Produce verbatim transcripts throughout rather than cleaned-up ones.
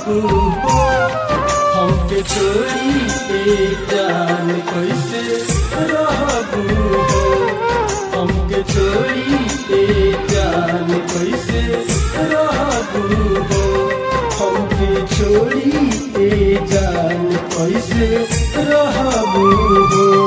रहबू हो हमके छोड़ी ए जान कैसे रहबू हो हमके छोड़ी ए जान कैसे रहबू हो हमके छोड़ी ए जान कैसे रहबू हो।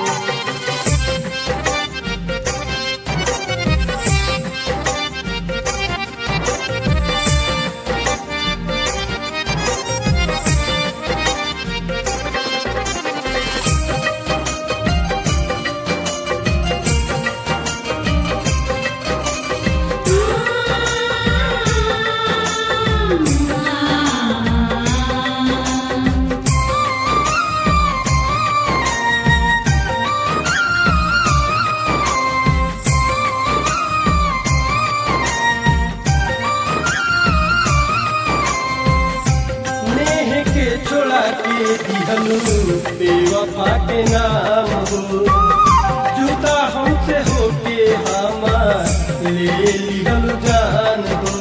छोड़ा के दिहलू बेवफा के नाम हो जुदा हमसे होके हमार ले लिहलू जान हो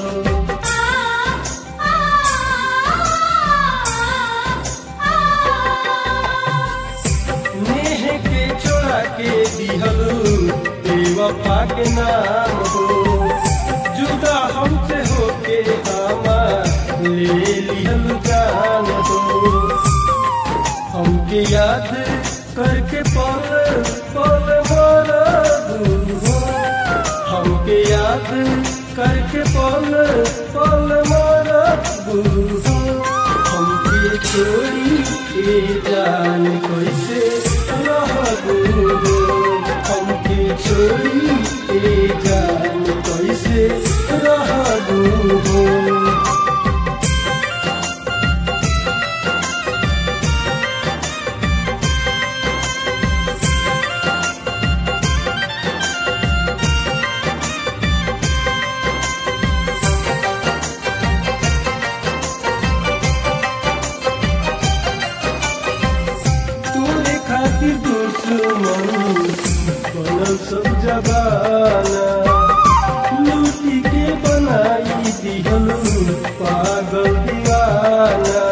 नेह के छोड़ा के दिहलू बेवफा के नाम हो जुदा हमसे होके हमार ले लिहलू जान हो हमके याद करके पल पल मरबू हो हमके याद करके पल पल मरबू हो हमके छोड़ी ए जान कैसे रहबू हो हमके छोड़ी ए जान कैसे रहबू हो। खातिर दुश्मन बनल सब जबाना लूटी के बनाई दिहलू पागल दीवाना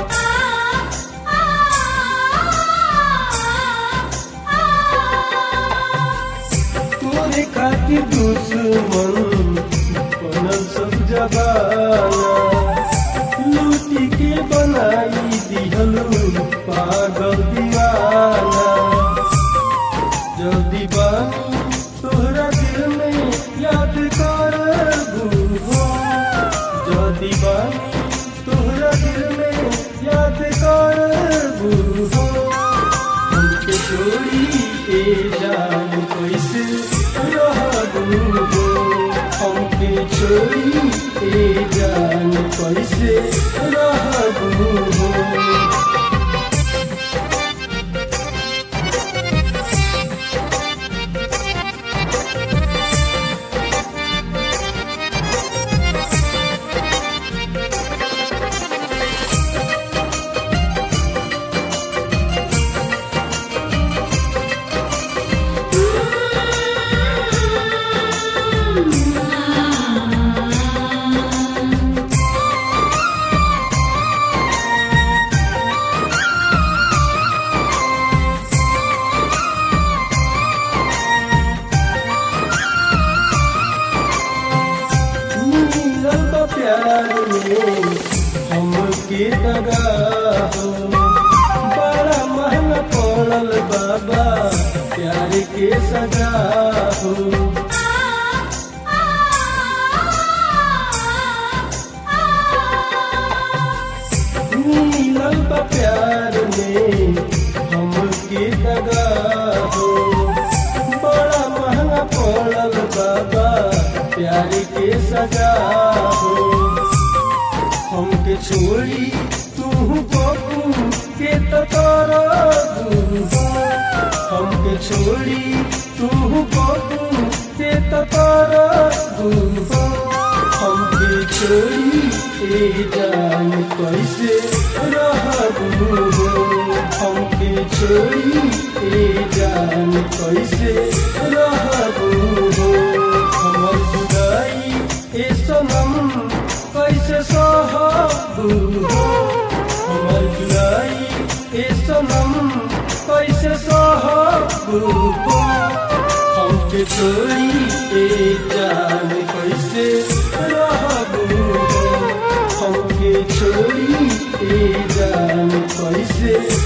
तोरे खातिर दुश्मन बनल सब जबाना लूटी के बनाई दिहलू पागल दीवाना जल्दी बानी तोहरा दिल में याद करबू हो जल्दी बानी तोहरा दिल में याद करबू हो हमके छोड़ी ए जान कैसे रहबू हो हमके छोड़ी ए जान कैसे रहबू हो। प्यार में हमके दगा हो बड़ा महंगा पड़ल बाबा प्यार के सजा हो मिलल बा प्यार में हमके दगा हो बड़ा महंगा पड़ल बाबा प्यार के सजा हो हमके छोड़ी तू बबू के तरबू हो हमके छोड़ी तू बबू के तरबू हो हमके छोड़ी ए जान कैसे रहबू हो हमके छोड़ी ए जान कैसे रहबू हो हमर जुदाई ए सनम कैसे सहबू रहबू हो हमर जुदाई ए सनम कैसे सहबू हो हमके छोड़ी ए जान कैसे रहबू हो हमके छोड़ी ए जान कैसे